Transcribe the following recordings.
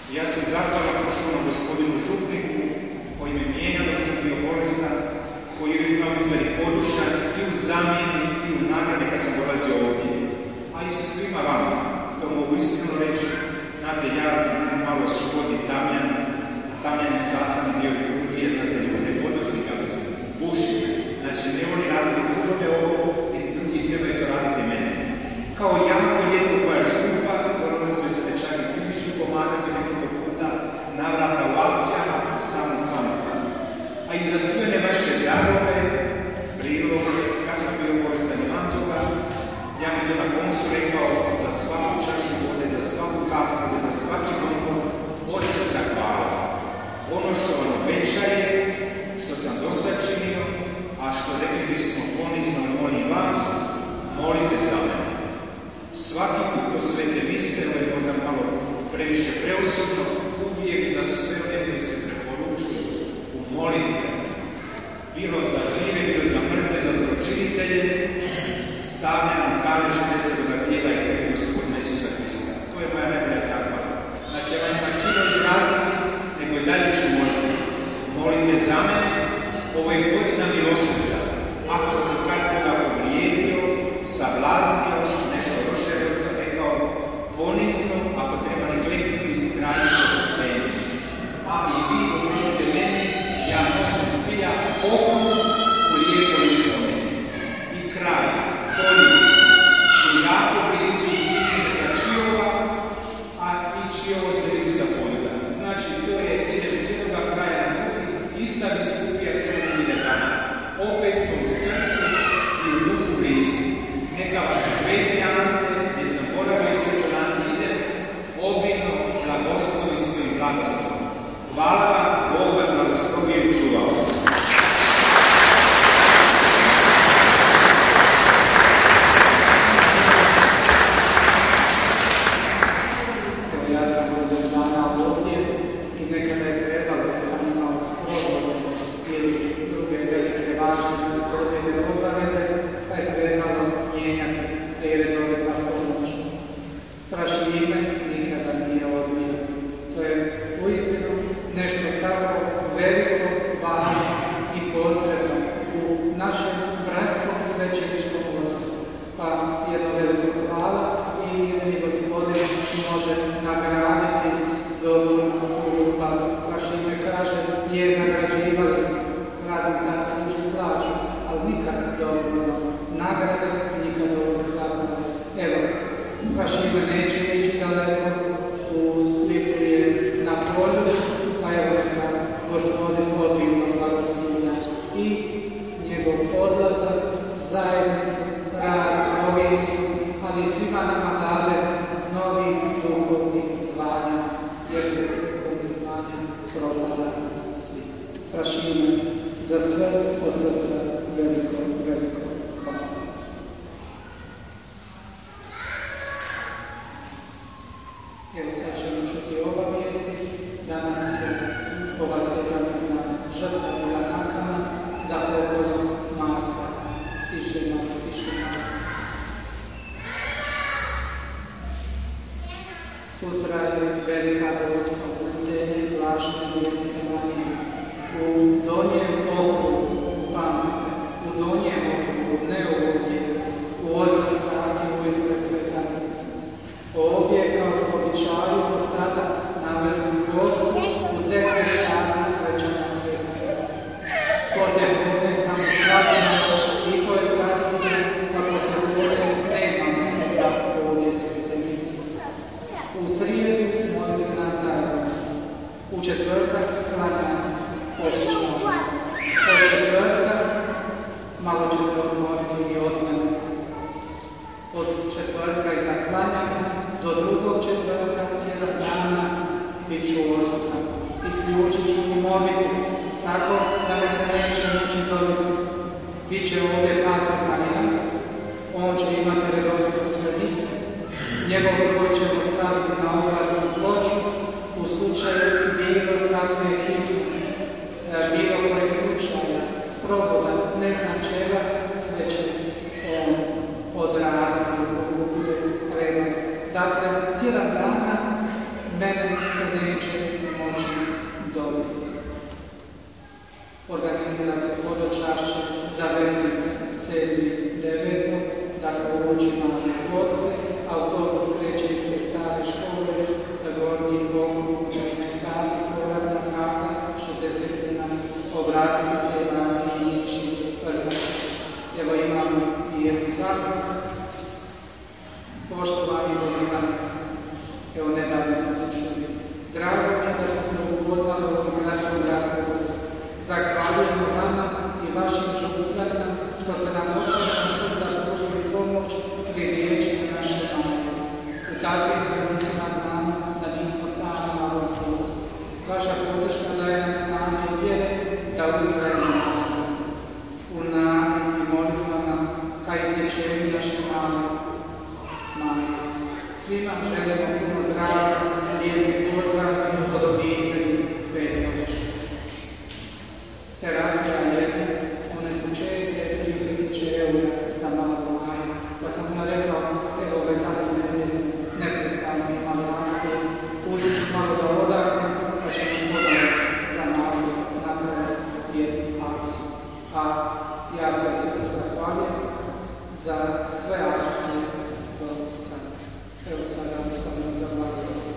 Ja sam zahvalan poštovanom gospodinu župniku koji me mijenja dok sam bio bolestan, koji je znao biti velikodušan i u zamjeni i u nagrade kad sam dolazio ovdje. A i svima vama, to mogu iskreno reći, znate, ja malo škodim Damjan, a Damjan je sastavni dio liturgije, znate, ne podnosi kada se buši. Znači, ne oni raditi drugome ovo, i drugi trebaju to raditi mene. Kao jako lijepo koja župa, dolazili ste čak i fizički pomagati nekoliko puta, navrata u akcijama, sam sam. A i za sve ne vaše darove, priloge, kad sam bio bolestan i van toga, ja bi to na koncu rekao za svaku čašu vode, za svaku kafu, za svaki bonbon, od srca hvala. Ono što vam obećaje, što sam dosad činio, a što rekli bismo ponizno molim vas, molite za mene. Svaki put do svete mise, ovo je možda malo previše preusudno, uvijek za sve one koji se preporučuju u molitve, bilo za žive, bilo za mrtve, za zločinitelje, stavljam u kamen štresenoga tijela i krvi Gospodina Isusa Hrista. To je moja najbolja zahvala. Znači, ja nema čino izraditi, nego i dalje ću moliti. Molite za mene, ovo je godina milosrđa. Ako sam kad Boga povrijedio, sablaznio, nešto loše rekao, ponizno, ako treba ne kliknuti, tražite poštenje. A i vi, oprostite meni, ja nosim zbilja oku u lijepoj uspomeni. I kraj, polju, i jako blizu, vidi se sa Čiova, a i Čiovo se vidi sa Poljuda. Znači, to je, idem s jednoga kraja na drugi, ista biskupija srednja ide tamo. Opet smo u srcu i u duhu blizu. Neka vas sveti Ante, gdje sam boravio i sveto Ante ide, obilno blagoslovi svojim blagoslovom. Hvala vam, Bog vas blagoslovio i čuvao. Dakle, tjedan dana mene se neće moći dobiti. Organizira se hodočašće za Veglic 7.9. Dakle, uoči male goste. Autobus kreće ispred stare škole, Gornji Bogu, 15 sati, povratna karta, 60 kuna, obratite se na klinični prvo. Evo imamo i jednu zaključku. Poštovani Božani, evo nedavno ste slušali. Drago mi da ste se upoznali u ovom kratkom razgovoru. Zahvaljujemo vama i vašim županima što se nam otvoreno srca pružili pomoć pri riječi naše majke. U takvim trenucima znamo da nismo sami na ovom putu. Vaša podrška daje nam snage i vjere da ustrajemo u nadi i molitvama ka izlječenju naše majke. Svima želimo puno zdravlja, lijepi pozdrav od obitelji Petkovića. Terapija jedna, one su česte 3.000 eura za malu Maju, pa sam mu rekao, evo ove zadnje mjesec, neprestano imali akcije, uzet ću malo da odakle, pa ćemo podati za malu napraviti jednu akciju. A ja se od srca zahvaljujem za sve akcije do sada. Evo sada ostavljam za blagoslovljenje.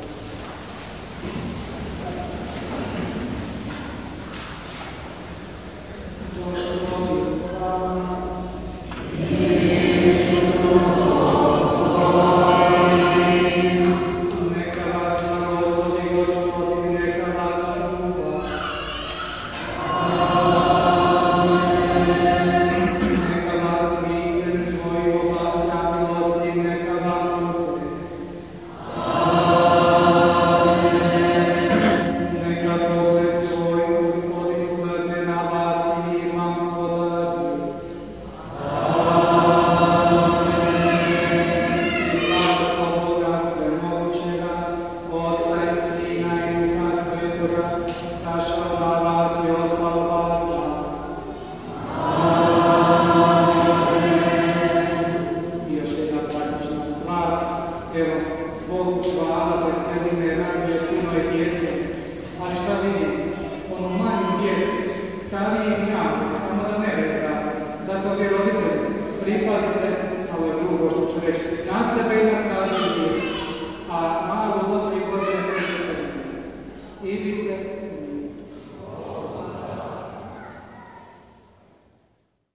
Idite